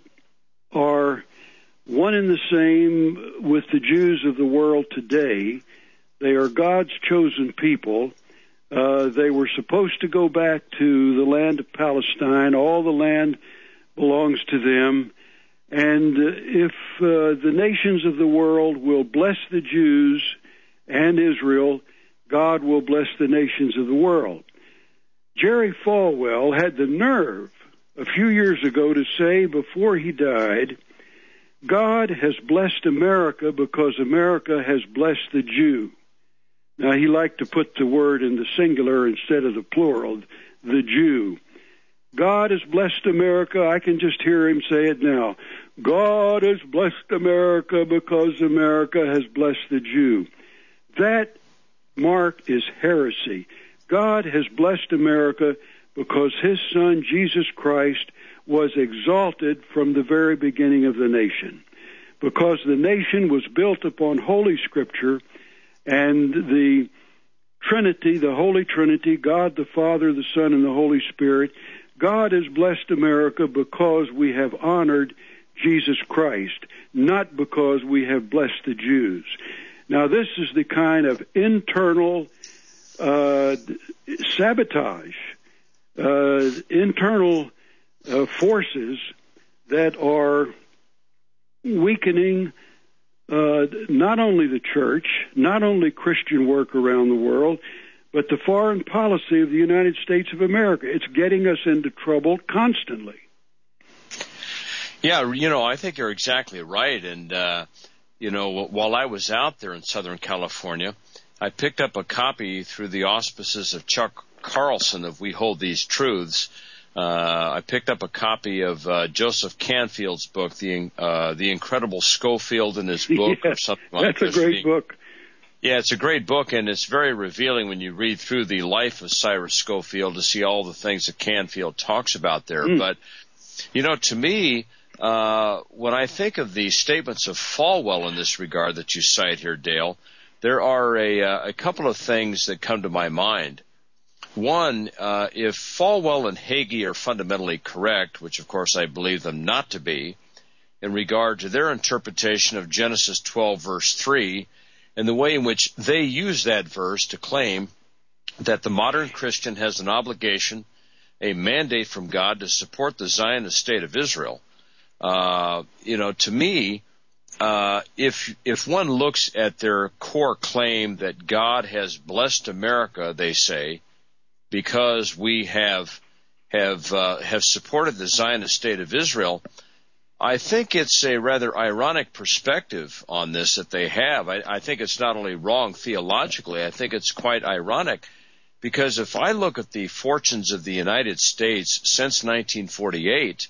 are one and the same with the Jews of the world today. They are God's chosen people. Uh, they were supposed to go back to the land of Palestine. All the land belongs to them. And uh, if uh, the nations of the world will bless the Jews and Israel, God will bless the nations of the world. Jerry Falwell had the nerve a few years ago to say before he died, God has blessed America because America has blessed the Jew. Now, he liked to put the word in the singular instead of the plural, the Jew. God has blessed America. I can just hear him say it now. God has blessed America because America has blessed the Jew. That, Mark, is heresy. God has blessed America because his son, Jesus Christ, was exalted from the very beginning of the nation. Because the nation was built upon Holy Scripture and the Trinity, the Holy Trinity, God the Father, the Son, and the Holy Spirit. God has blessed America because we have honored Jesus Christ, not because we have blessed the Jews. Now, this is the kind of internal uh, sabotage, uh, internal uh, forces that are weakening uh, not only the church, not only Christian work around the world, but the foreign policy of the United States of America. It's getting us into trouble constantly. Yeah, you know, I think you're exactly right. And uh, you know, while I was out there in Southern California, I picked up a copy through the auspices of Chuck Carlson of We Hold These Truths. Uh, I picked up a copy of uh, Joseph Canfield's book, The uh, The Incredible Schofield, in his book, yeah, or something like that's this. That's a great book. Yeah, it's a great book, and it's very revealing when you read through the life of Cyrus Schofield to see all the things that Canfield talks about there. Mm. But, you know, to me, uh, when I think of the statements of Falwell in this regard that you cite here, Dale, there are a, uh, a couple of things that come to my mind. One, uh, if Falwell and Hagee are fundamentally correct, which of course I believe them not to be, in regard to their interpretation of Genesis twelve, verse three, and the way in which they use that verse to claim that the modern Christian has an obligation, a mandate from God to support the Zionist state of Israel, uh, you know, to me, uh, if if one looks at their core claim that God has blessed America, they say, because we have have uh, have supported the Zionist state of Israel, I think it's a rather ironic perspective on this that they have. I, I think it's not only wrong theologically, I think it's quite ironic, because if I look at the fortunes of the United States since nineteen forty-eight,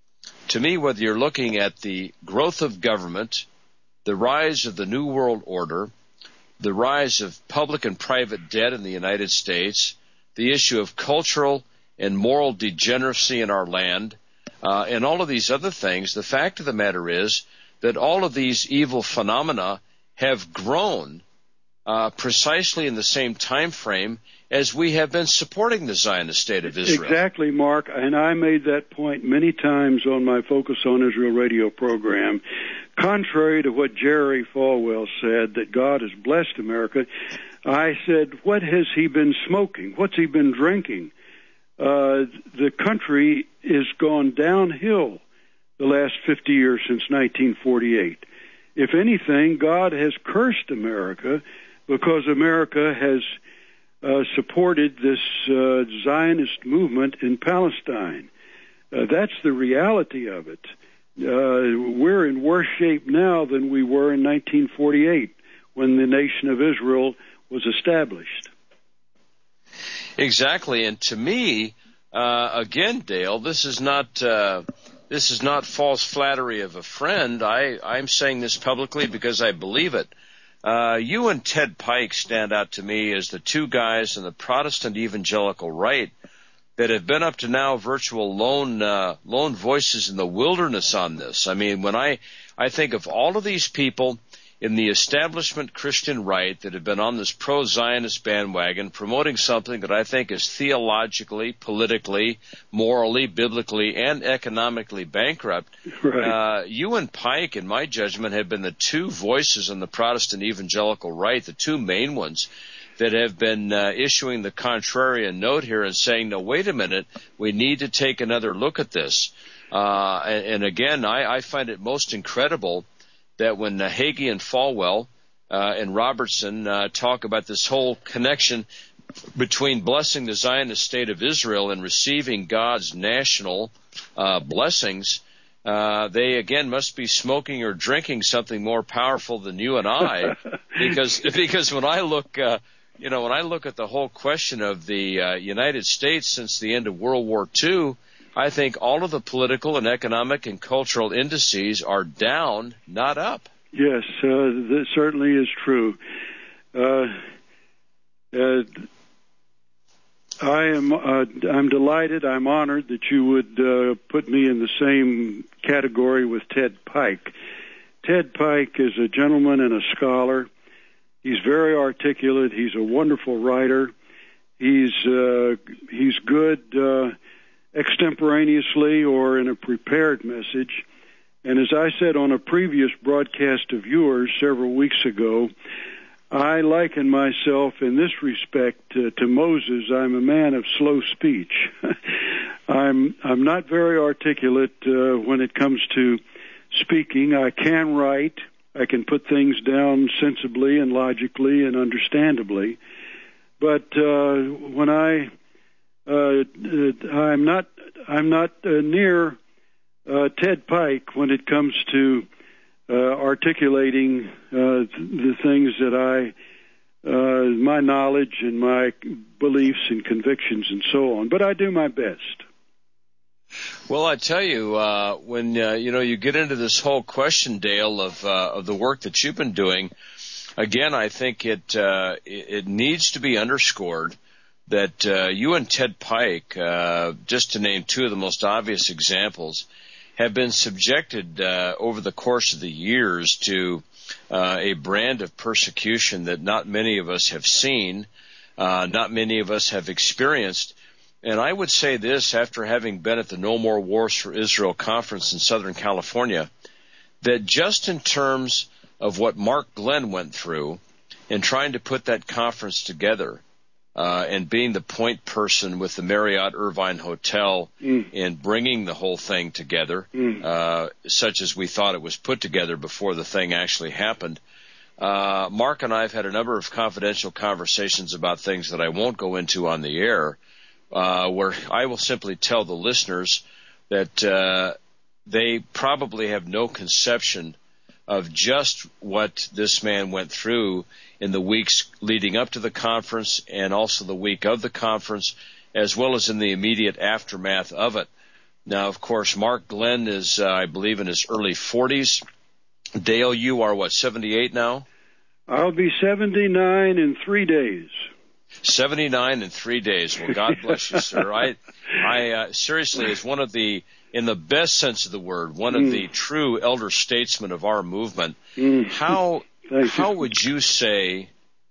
to me, whether you're looking at the growth of government, the rise of the New World Order, the rise of public and private debt in the United States, the issue of cultural and moral degeneracy in our land, uh, and all of these other things, the fact of the matter is that all of these evil phenomena have grown uh, precisely in the same time frame as we have been supporting the Zionist state of Israel. Exactly, Mark, and I made that point many times on my Focus on Israel radio program. Contrary to what Jerry Falwell said, that God has blessed America, I said, what has he been smoking? What's he been drinking? Uh, the country has gone downhill the last fifty years since nineteen forty-eight. If anything, God has cursed America because America has uh, supported this uh, Zionist movement in Palestine. Uh, that's the reality of it. Uh, we're in worse shape now than we were in nineteen forty-eight when the nation of Israel was established. Exactly, and to me, uh, again, Dale, this is not uh, this is not false flattery of a friend. I, I'm saying this publicly because I believe it. Uh, you and Ted Pike stand out to me as the two guys in the Protestant evangelical right that have been up to now virtual lone uh, lone voices in the wilderness on this. I mean, when I I think of all of these people in the establishment Christian right that have been on this pro-Zionist bandwagon promoting something that I think is theologically, politically, morally, biblically, and economically bankrupt, right. uh, you and Pike, in my judgment, have been the two voices in the Protestant evangelical right, the two main ones, that have been uh, issuing the contrarian note here and saying, no, wait a minute, we need to take another look at this. Uh, and, and again, I, I find it most incredible that when uh, Hagee and Falwell uh, and Robertson uh, talk about this whole connection between blessing the Zionist state of Israel and receiving God's national uh, blessings, uh, they again must be smoking or drinking something more powerful than you and I, because because when I look, uh, you know, when I look at the whole question of the uh, United States since the end of World War Two. I think all of the political and economic and cultural indices are down, not up. Yes, uh, that certainly is true. Uh, uh, I am uh, I'm delighted, I'm honored that you would uh, put me in the same category with Ted Pike. Ted Pike is a gentleman and a scholar. He's very articulate. He's a wonderful writer. He's uh, he's good uh, extemporaneously or in a prepared message. And as I said on a previous broadcast of yours several weeks ago, I liken myself in this respect uh, to Moses. I'm a man of slow speech. I'm I'm not very articulate uh, when it comes to speaking. I can write. I can put things down sensibly and logically and understandably. But uh, when I uh, I'm not I'm not uh, near uh, Ted Pike when it comes to uh, articulating uh, the things that I, uh, my knowledge and my beliefs and convictions and so on. But I do my best. Well, I tell you, uh, when uh, you know you get into this whole question, Dale, of uh, of the work that you've been doing, again, I think it uh, it needs to be underscored that uh, you and Ted Pike, uh, just to name two of the most obvious examples, have been subjected uh, over the course of the years to uh, a brand of persecution that not many of us have seen, uh, not many of us have experienced. And I would say this, after having been at the No More Wars for Israel conference in Southern California, that just in terms of what Mark Glenn went through in trying to put that conference together, uh, and being the point person with the Marriott Irvine Hotel mm. in bringing the whole thing together, mm. uh, such as we thought it was put together before the thing actually happened, uh, Mark and I have had a number of confidential conversations about things that I won't go into on the air, Uh, where I will simply tell the listeners that uh, they probably have no conception of just what this man went through in the weeks leading up to the conference and also the week of the conference, as well as in the immediate aftermath of it. Now, of course, Mark Glenn is, uh, I believe, in his early forties. Dale, you are, what, seventy-eight now? I'll be seventy-nine in three days. seventy-nine in three days. Well, God bless you, sir. I, I uh, seriously, as one of the, in the best sense of the word, one of mm. the true elder statesmen of our movement, mm. how how you. would you say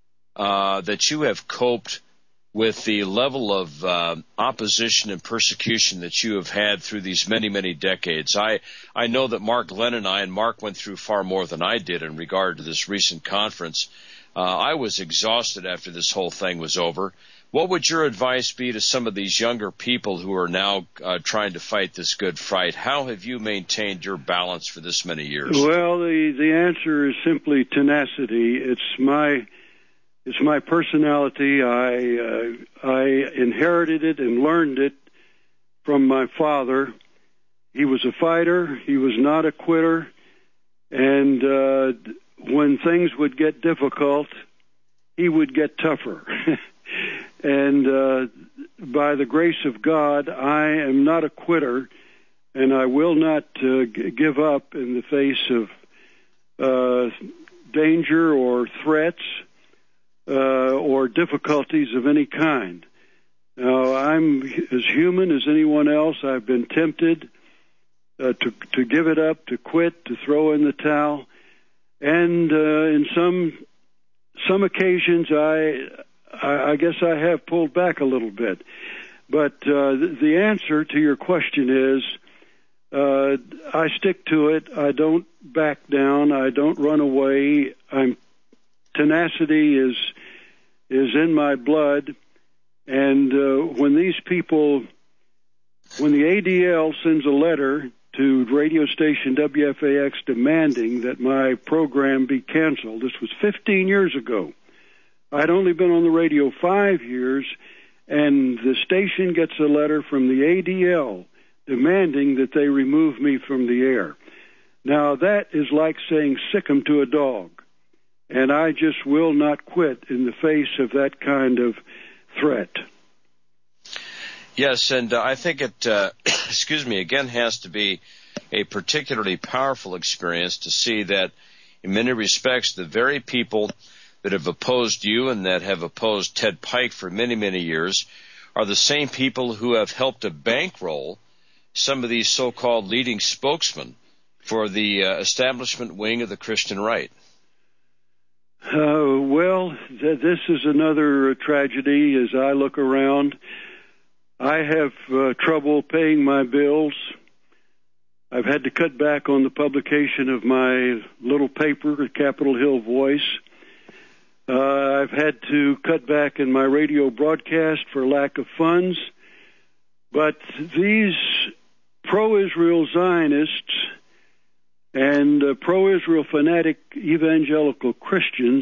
uh, that you have coped with the level of uh, opposition and persecution that you have had through these many, many decades? I, I know that Mark Glenn and I, and Mark went through far more than I did in regard to this recent conference. Uh, I was exhausted after this whole thing was over. What would your advice be to some of these younger people who are now uh, trying to fight this good fight? How have you maintained your balance for this many years? Well, the, the answer is simply tenacity. It's my it's my personality. I uh, I inherited it and learned it from my father. He was a fighter. He was not a quitter. And uh, when things would get difficult, he would get tougher. And uh, by the grace of God, I am not a quitter, and I will not uh, g- give up in the face of uh, danger or threats uh, or difficulties of any kind. Now, I'm as human as anyone else. I've been tempted uh, to to give it up, to quit, to throw in the towel. And uh, in some some occasions, I, I I guess I have pulled back a little bit. But uh, the, the answer to your question is, uh, I stick to it. I don't back down. I don't run away. I'm tenacity is is in my blood. And uh, when these people, when the A D L sends a letter to radio station W F A X demanding that my program be canceled. This was fifteen years ago. I'd only been on the radio five years, and the station gets a letter from the A D L demanding that they remove me from the air. Now, that is like saying sick 'em to a dog, and I just will not quit in the face of that kind of threat. Yes, and uh, I think it, uh, excuse me, again has to be a particularly powerful experience to see that in many respects the very people that have opposed you and that have opposed Ted Pike for many, many years are the same people who have helped to bankroll some of these so-called leading spokesmen for the uh, establishment wing of the Christian right. Uh, well, th- this is another uh, tragedy as I look around. I have uh, trouble paying my bills. I've had to cut back on the publication of my little paper, Capitol Hill Voice. Uh, I've had to cut back in my radio broadcast for lack of funds. But these pro-Israel Zionists and uh, pro-Israel fanatic evangelical Christians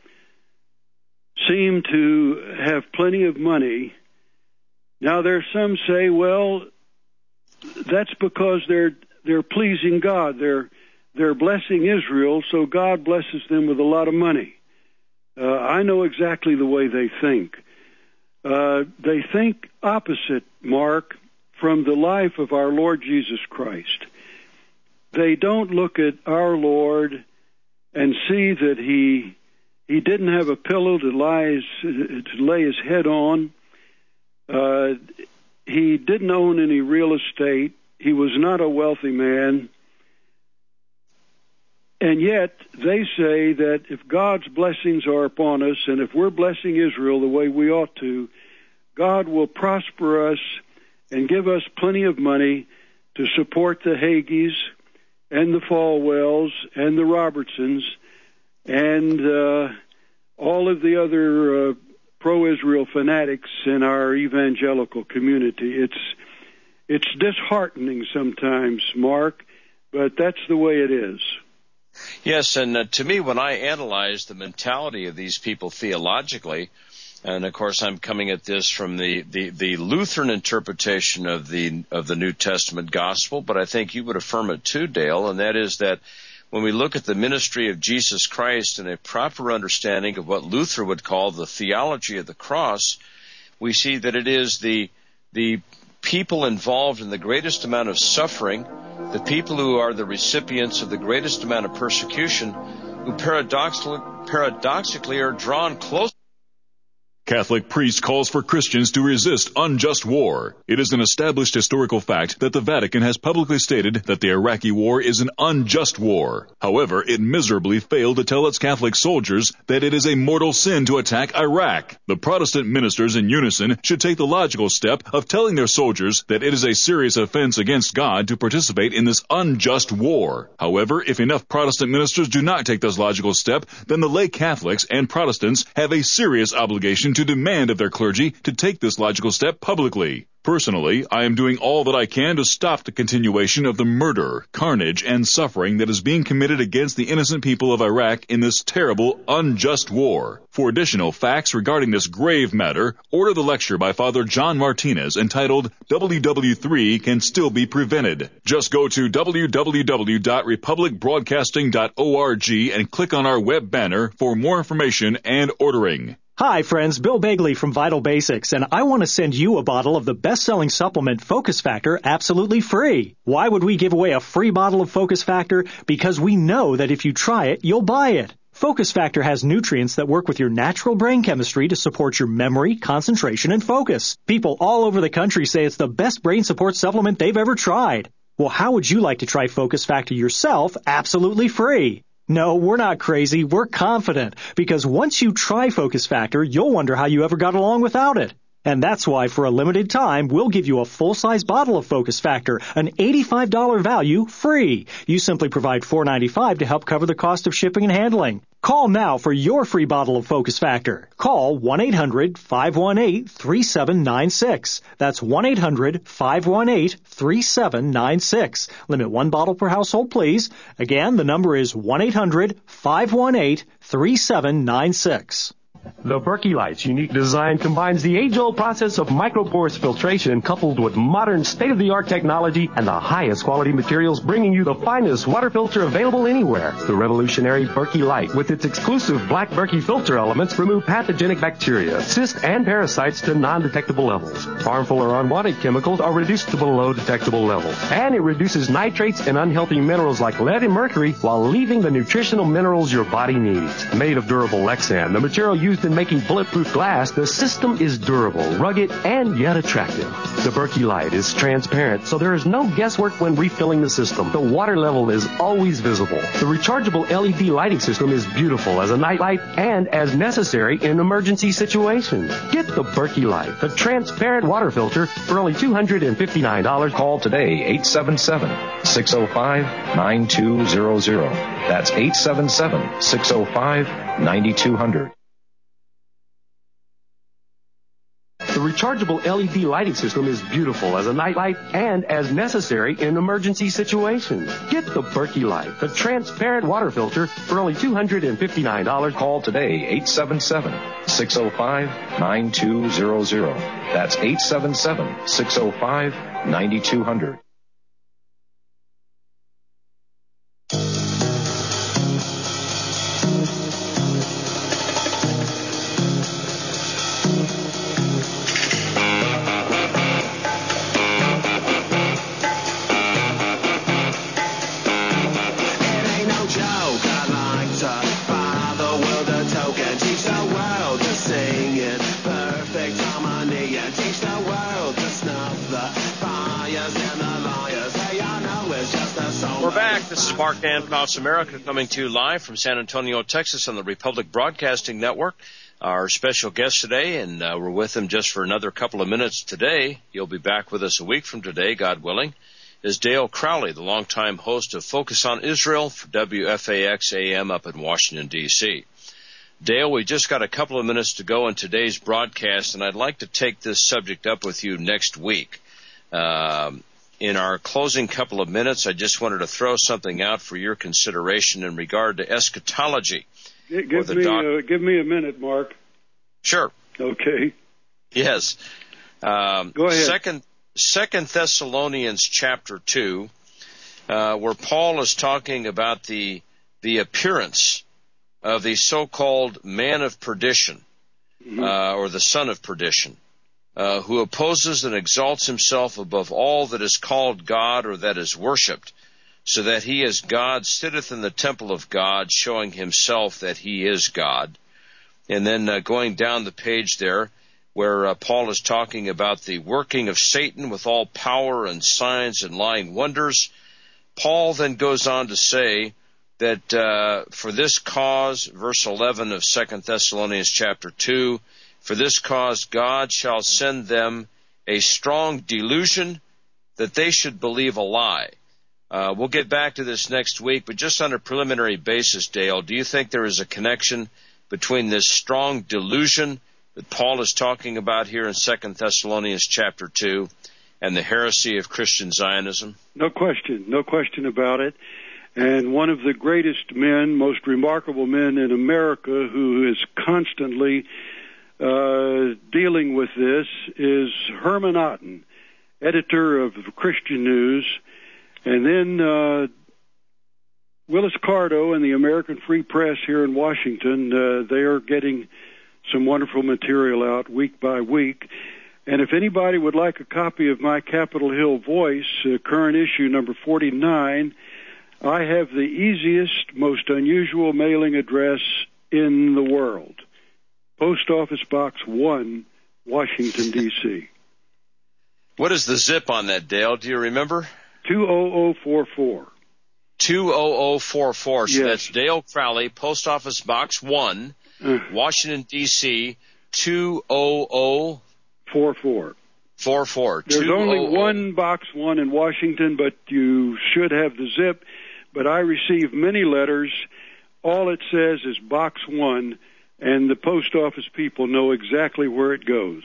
seem to have plenty of money. Now, there's some say, well, that's because they're they're pleasing God. They're they're blessing Israel, so God blesses them with a lot of money. Uh, I know exactly the way they think. Uh, they think opposite, Mark, from the life of our Lord Jesus Christ. They don't look at our Lord and see that he he didn't have a pillow to lie his, to lay his head on. Uh, he didn't own any real estate. He was not a wealthy man. And yet they say that if God's blessings are upon us, and if we're blessing Israel the way we ought to, God will prosper us and give us plenty of money to support the Hagees and the Falwells and the Robertsons and uh, all of the other uh, pro-Israel fanatics in our evangelical community. It's it's disheartening sometimes, Mark, but that's the way it is. Yes, and uh, to me, when I analyze the mentality of these people theologically, and of course I'm coming at this from the, the, the Lutheran interpretation of the of the New Testament gospel, but I think you would affirm it too, Dale, and that is that when we look at the ministry of Jesus Christ and a proper understanding of what Luther would call the theology of the cross, we see that it is the the people involved in the greatest amount of suffering, the people who are the recipients of the greatest amount of persecution, who paradoxically, paradoxically are drawn close. Catholic priest calls for Christians to resist unjust war. It is an established historical fact that the Vatican has publicly stated that the Iraqi war is an unjust war. However, it miserably failed to tell its Catholic soldiers that it is a mortal sin to attack Iraq. The Protestant ministers in unison should take the logical step of telling their soldiers that it is a serious offense against God to participate in this unjust war. However, if enough Protestant ministers do not take this logical step, then the lay Catholics and Protestants have a serious obligation to demand of their clergy to take this logical step publicly. Personally, I am doing all that I can to stop the continuation of the murder, carnage, and suffering that is being committed against the innocent people of Iraq in this terrible, unjust war. For additional facts regarding this grave matter, order the lecture by Father John Martinez entitled W W three Can Still Be Prevented. Just go to w w w dot republic broadcasting dot org and click on our web banner for more information and ordering. Hi, friends. Bill Begley from Vital Basics, and I want to send you a bottle of the best-selling supplement Focus Factor absolutely free. Why would we give away a free bottle of Focus Factor? Because we know that if you try it, you'll buy it. Focus Factor has nutrients that work with your natural brain chemistry to support your memory, concentration, and focus. People all over the country say it's the best brain support supplement they've ever tried. Well, how would you like to try Focus Factor yourself absolutely free? No, we're not crazy. We're confident. Because once you try Focus Factor, you'll wonder how you ever got along without it. And that's why, for a limited time, we'll give you a full-size bottle of Focus Factor, an eighty-five dollars value, free. You simply provide four dollars and ninety-five cents to help cover the cost of shipping and handling. Call now for your free bottle of Focus Factor. Call one eight hundred five one eight three seven nine six. That's one eight hundred five one eight three seven nine six. Limit one bottle per household, please. Again, the number is one eight hundred five one eight three seven nine six. The Berkey Light's unique design combines the age-old process of microporous filtration coupled with modern state-of-the-art technology and the highest quality materials, bringing you the finest water filter available anywhere. The revolutionary Berkey Light, with its exclusive black Berkey filter elements, remove pathogenic bacteria, cysts, and parasites to non-detectable levels. Harmful or unwanted chemicals are reduced to below detectable levels. And it reduces nitrates and unhealthy minerals like lead and mercury while leaving the nutritional minerals your body needs. Made of durable Lexan, the material used in making bulletproof glass, the system is durable, rugged, and yet attractive. The Berkey Light is transparent, so there is no guesswork when refilling the system. The water level is always visible. The rechargeable L E D lighting system is beautiful as a night light and as necessary in emergency situations. Get the Berkey Light, the transparent water filter, for only two hundred fifty-nine dollars. Call today, eight seven seven, six oh five, nine two zero zero. That's eight seven seven, six oh five, nine two zero zero. The rechargeable L E D lighting system is beautiful as a night light and as necessary in emergency situations. Get the Berkey Light, the transparent water filter, for only two hundred fifty-nine dollars. Call today, eight seven seven, six oh five, nine two zero zero. That's eight seven seven, six oh five, nine two zero zero. back. This is Mark Dankoff's America coming to you live from San Antonio, Texas on the Republic Broadcasting Network. Our special guest today, and uh, we're with him just for another couple of minutes today. He'll be back with us a week from today, God willing, is Dale Crowley, the longtime host of Focus on Israel for W F A X A M up in Washington, D C Dale, we just got a couple of minutes to go in today's broadcast, and I'd like to take this subject up with you next week. Um, in our closing couple of minutes, I just wanted to throw something out for your consideration in regard to eschatology. G- give, me, doc- uh, give me a minute, Mark. Sure. Okay. Yes. Um, Go ahead. Second, Second Thessalonians chapter two, uh, where Paul is talking about the the appearance of the so-called man of perdition, mm-hmm. uh, or the son of perdition, uh, who opposes and exalts himself above all that is called God or that is worshipped, so that he as God sitteth in the temple of God, showing himself that he is God. And then uh, going down the page there, where uh, Paul is talking about the working of Satan with all power and signs and lying wonders, Paul then goes on to say that uh, for this cause, verse eleven of Second Thessalonians chapter two, for this cause God shall send them a strong delusion that they should believe a lie. Uh, we'll get back to this next week, but just on a preliminary basis, Dale, do you think there is a connection between this strong delusion that Paul is talking about here in Second Thessalonians chapter two and the heresy of Christian Zionism? No question, no question about it. And one of the greatest men, most remarkable men in America who is constantly uh, dealing with this is Herman Otten, editor of Christian News, and then uh, Willis Cardo and the American Free Press here in Washington. Uh, they are getting some wonderful material out week by week. And if anybody would like a copy of my Capitol Hill Voice, uh, current issue number forty-nine, I have the easiest, most unusual mailing address in the world. Post Office Box one, Washington, D C What is the zip on that, Dale? Do you remember? two oh oh four four. two oh oh four four. So yes. That's Dale Crowley, Post Office Box one, uh, Washington, D C two oh oh four four. Four four. There's only one Box one in Washington, but you should have the zip. But I receive many letters. All it says is Box one, and the post office people know exactly where it goes.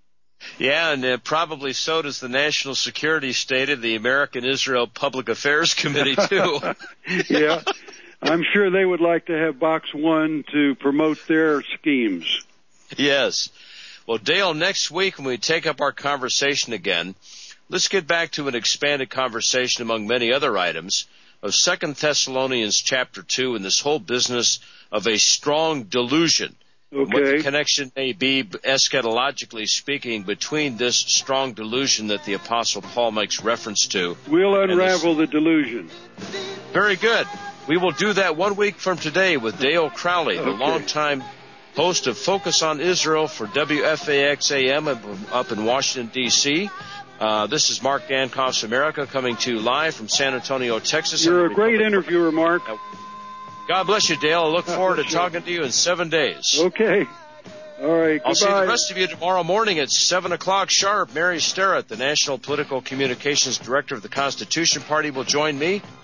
Yeah, and uh, probably so does the National Security State of the American Israel Public Affairs Committee, too. Yeah, I'm sure they would like to have Box one to promote their schemes. Yes. Well, Dale, next week when we take up our conversation again, let's get back to an expanded conversation among many other items of Second Thessalonians chapter two and this whole business of a strong delusion. Okay. What the connection may be, eschatologically speaking, between this strong delusion that the Apostle Paul makes reference to. We'll unravel this... the delusion. Very good. We will do that one week from today with Dale Crowley, okay. the longtime host of Focus on Israel for W F A X A M up in Washington, D C Uh, this is Mark Dankoff's America coming to you live from San Antonio, Texas. You're a great interviewer, Mark. God bless you, Dale. I look forward to talking to you in seven days. Okay. All right. I'll goodbye. see the rest of you tomorrow morning at seven o'clock sharp. Mary Starrett, the National Political Communications Director of the Constitution Party, will join me.